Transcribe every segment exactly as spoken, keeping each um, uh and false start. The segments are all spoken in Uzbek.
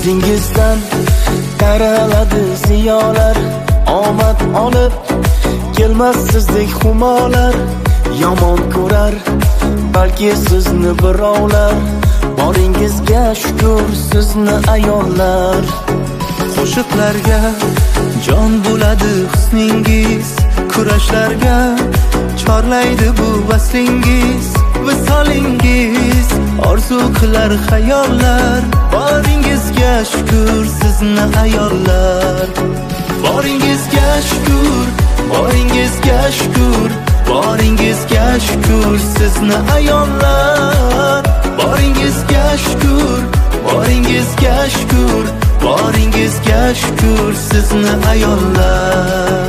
Yuzingizdan taraladi ziyolar, omad olib kelmas sizdek humolar. Yomon ko'rar balki sizni birovlar, boringizga shukr sizni ayollar. Qo'shiqlarga jon bo'ladi husningiz, kurashlarga chorlaydi bu vaslingiz. Visolingiz orzu qilar xayollar, boringizga shukr sizni ayollar. Boringizga shukr, boringizga shukr, boringizga shukr sizni ayollar. Boringizga shukr, boringizga shukr, boringizga shukr sizni ayollar.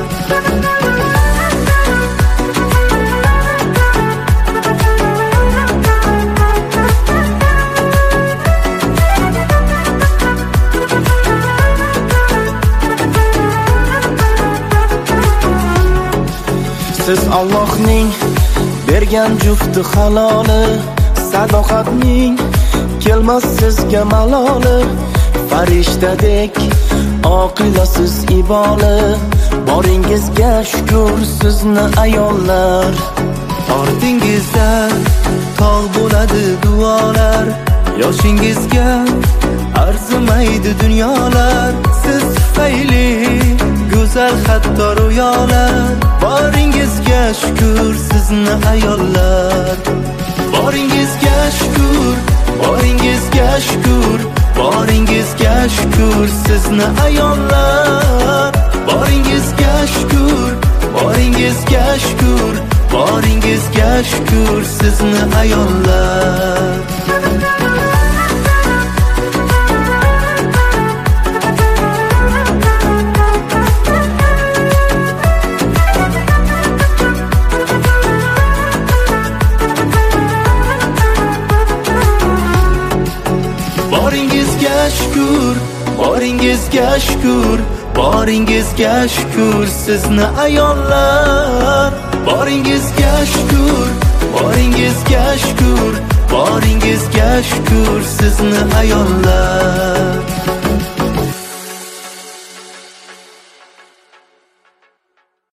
Siz Allohning bergan jufti haloli, sadoqatning kelmas sizga maloli. Farishtadek oqilasiz iboli, boringizga shukr sizni ayollar. Ortingizda tog' bo'ladi duolar, yoshingizga arzimaydi dunyolar. Siz tufayli go'zal hatto ro'yolar, boringizga shukr sizni ayollar. Boringizga shukr, boringizga shukr, boringizga shukr sizni ayollar. Boringizga shukr, boringizga shukr, boringizga shukr sizni ayollar. Boringizga shukr, boringizga shukr, boringizga shukr sizni ayollar. Boringizga shukr, boringizga shukr, boringizga shukr sizni ayollar.